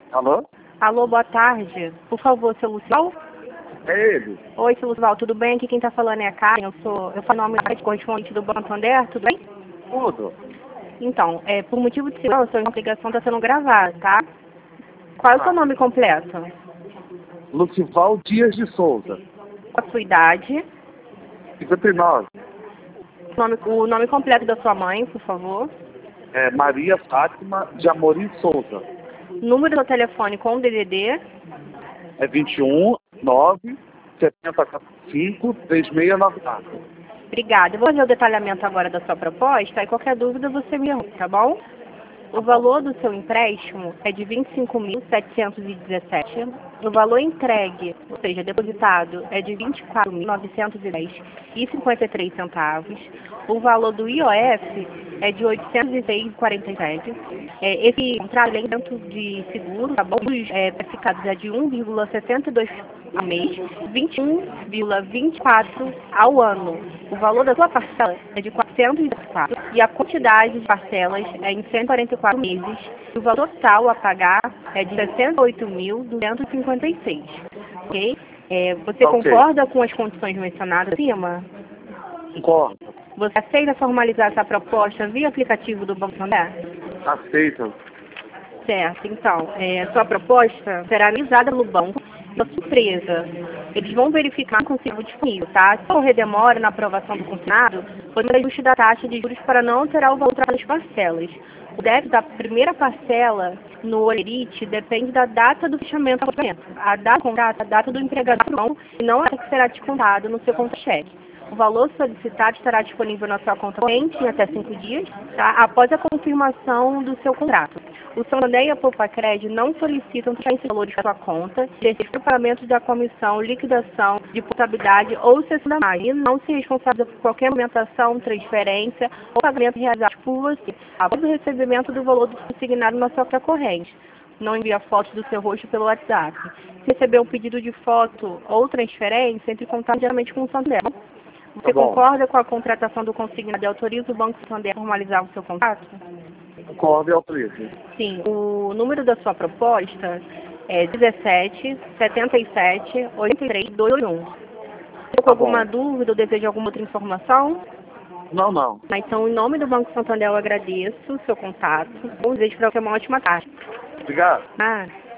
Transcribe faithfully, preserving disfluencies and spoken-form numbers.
Alô? Alô, boa tarde. Por favor, seu Lucival? É ele. Oi, seu Lucival, tudo bem? Aqui quem tá falando é a Karen. Eu sou, eu sou nome de correspondente do Banco Santander, tudo bem? Tudo. Então, é, por motivo de segurança, a sua ligação está sendo gravada, tá? Qual é o seu Ah, nome completo? Lucival Dias de Souza. A sua idade? cinquenta e nove. O nome, o nome completo da sua mãe, por favor. É Maria Fátima de Amorim Souza. Número do telefone com D D D. É vinte e um, nove, setenta e cinco, trinta e seis noventa e quatro. Obrigada. Eu vou fazer o detalhamento agora da sua proposta e qualquer dúvida você me pergunta, tá bom? Tá O bom. valor do seu empréstimo é de vinte e cinco mil setecentos e dezessete. O valor entregue, ou seja, depositado, é de vinte e quatro mil novecentos e dez e cinquenta e três centavos. O valor do I O F é de oitocentos e seis e quarenta e sete. É, esse contrato é dentro de seguro, tá bom? Os é, praticados é de um vírgula sessenta e dois ao mês, vinte e um vírgula vinte e quatro ao ano. O valor da sua parcela é de quatrocentos e quatro e a quantidade de parcelas é em cento e quarenta e quatro meses. E o valor total a pagar é de sessenta e oito mil duzentos e cinquenta e seis. Ok? É, você Tá ok. concorda com as condições mencionadas acima? Concordo. Você aceita formalizar essa proposta via aplicativo do Banco Santander? Aceita. Certo, então, é, sua proposta será analisada pelo banco da sua empresa. Eles vão verificar com o consigo disponível, tá? Se ocorrer demora na aprovação do consignado, podemos ajuste da taxa de juros para não alterar o valor das parcelas. O débito da primeira parcela no Olerite depende da data do fechamento do pagamento. A data do contrato, a data do empregador e não é que será descontado no seu conta-cheque. O valor solicitado estará disponível na sua conta corrente em até cinco dias, tá? Após a confirmação do seu contrato. O Santander e a Poupacred não solicitam transferência de valores para sua conta, exercer pagamento da comissão, liquidação de portabilidade ou cessão da margem, e não se responsabiliza por qualquer movimentação, transferência ou pagamento realizado por você, após o recebimento do valor do consignado na sua conta corrente. Não envia fotos do seu rosto pelo WhatsApp. Se receber um pedido de foto ou transferência, entre em contato diretamente com o Santander. Você Tá bom. concorda com a contratação do consignado e autoriza o Banco Santander a formalizar o seu contrato? Concordo e autorizo. Sim. O número da sua proposta é dezessete, setenta e sete, oitenta e três, dois um. Ficou com Tá bom. alguma dúvida ou deseja alguma outra informação? Não, não. Ah, Então, em nome do Banco Santander, eu agradeço o seu contato. Eu desejo para você uma ótima tarde. Obrigado. Ah.